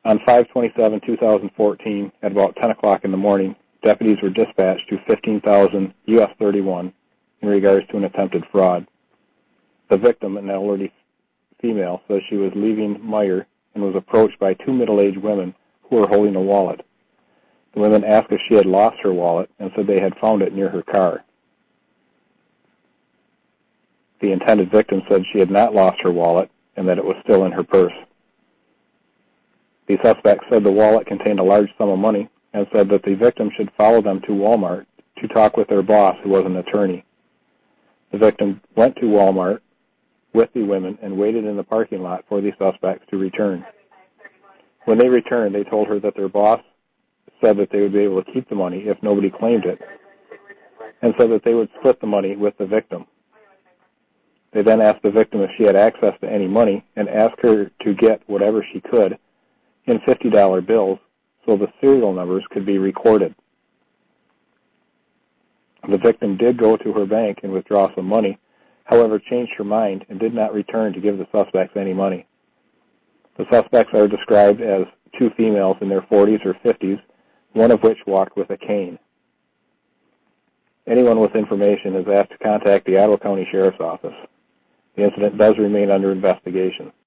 On 5/27/2014, at about 10 o'clock in the morning, deputies were dispatched to 15,000 US 31 in regards to an attempted fraud. The victim, an elderly female, says she was leaving Meijer and was approached by two middle-aged women who were holding a wallet. The women asked if she had lost her wallet and said they had found it near her car. The intended victim said she had not lost her wallet and that it was still in her purse. The suspect said the wallet contained a large sum of money and said that the victim should follow them to Walmart to talk with their boss, who was an attorney. The victim went to Walmart with the women and waited in the parking lot for the suspects to return. When they returned, they told her that their boss said that they would be able to keep the money if nobody claimed it, and said that they would split the money with the victim. They then asked the victim if she had access to any money and asked her to get whatever she could in $50 bills so the serial numbers could be recorded. The victim did go to her bank and withdraw some money, however changed her mind and did not return to give the suspects any money. The suspects are described as two females in their 40s or 50s, one of which walked with a cane. Anyone with information is asked to contact the Ottawa County Sheriff's Office. The incident does remain under investigation.